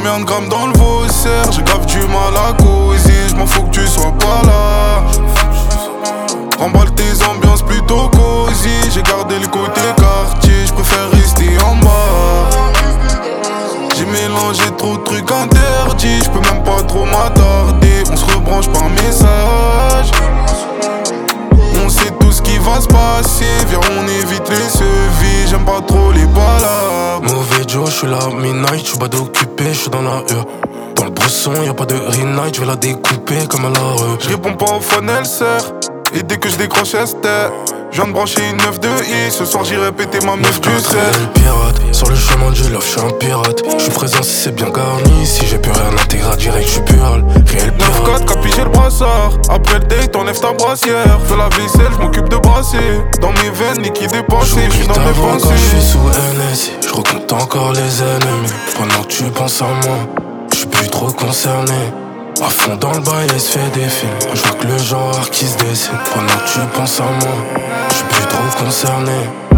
combien de grammes dans le Vaussaire. J'ai grave du mal à causer, j'm'en fous que tu sois pas là. Remballe tes ambiances plutôt cosy. J'ai gardé le côté quartier, j'préfère rester en bas. J'ai mélangé trop de trucs interdits, j'peux même pas trop m'attarder. On se rebranche par message. On sait tout ce qui va se passer, viens on évite les sevis. J'aime pas trop les palabres. Mauvais Joe, j'suis là midnight, j'suis pas d'occupé, j'suis dans la rue. Dans le bresson, y'a pas de re-night, j'vais la découper comme à la rue. J'réponds pas au phone, elle sert. Et dès que j'décroche, elle se tait. J'viens de brancher une 9 de I, ce soir j'irai péter ma meuf du 7. Pirate, sur le chemin du love, j'suis un pirate. J'suis présent si c'est bien garni, si j'ai plus rien intégré direct, j'suis pural. Réel pirate. 9-4, capigé le brassard. Après le date, enlève ta brassière. Fais la vaisselle, j'm'occupe de brasser. Dans mes veines, liquide dépensé, j'suis dans mes quand pensées. j'suis sous NSI, j'recompte encore les ennemis. Pendant que tu penses à moi, j'suis plus trop concerné. À fond dans le bail, elle se fait des films. Je vois que le genre qui se dessine. Pendant que tu penses à moi, j'suis plus trop concerné.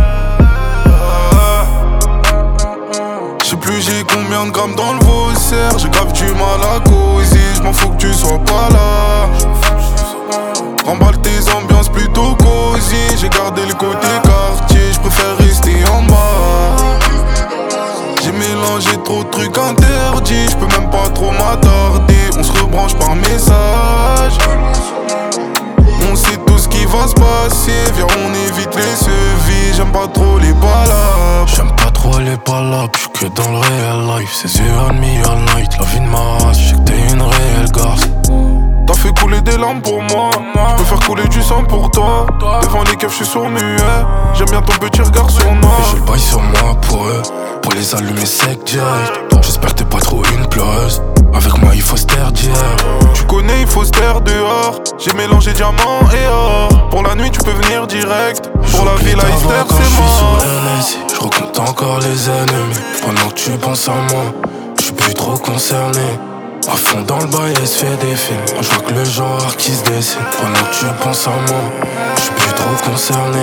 J'sais plus j'ai combien de grammes dans le Vaussaire. J'ai grave du mal à causer, j'm'en fous que tu sois pas là. Remballe tes ambiances plutôt cosy. J'ai gardé le côté quartier, j'préfère rester en bas. J'ai mélangé trop de trucs interdits, j'peux même pas trop m'attarder. On se rebranche par message. On sait tout ce qui va se passer, viens on évite les sevis. J'aime pas trop les palabres. J'aime pas trop les palabres, j'suis que dans le réel life. C'est you and me all night, la vie de ma race, j'sais que t'es une réelle garce. T'as fait couler des larmes pour moi, j'peux faire couler du sang pour toi. Devant les keufs j'suis sourd muet, j'aime bien ton petit regard sur moi. Et j'ai le bail sur moi pour eux, pour les allumer sec direct. J'espère que t'es pas trop une pleureuse, avec moi il faut se taire d'hier. Tu connais, il faut se taire dehors. J'ai mélangé diamant et or. Pour la nuit tu peux venir direct. Pour la vie lifestyle quand c'est j'suis mort. sous NSI, j'recompte encore les ennemis. Pendant que tu penses à moi, j'suis plus trop concerné. À fond dans le bail, elle se fait des films. Je vois que le genre qui se dessine. Pendant que tu penses à moi, j'suis plus trop concerné.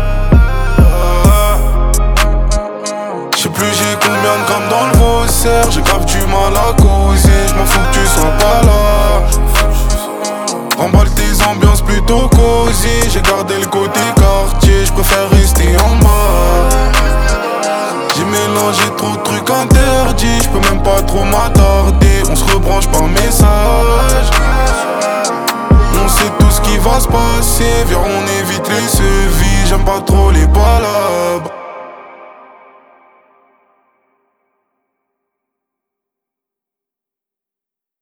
J'sais plus j'ai combien de grammes dans le Vaussaire. J'ai grave du mal à causer, j'm'en fous que tu sois pas là. Remballe tes ambiances plutôt cosy. J'ai gardé le côté quartier, j'préfère rester en bas. J'ai mélangé trop de trucs interdits, j'peux même pas trop m'attarder. On se rebranche par message. On sait tout ce qui va se passer, viens on évite les sevis. J'aime pas trop les palabres.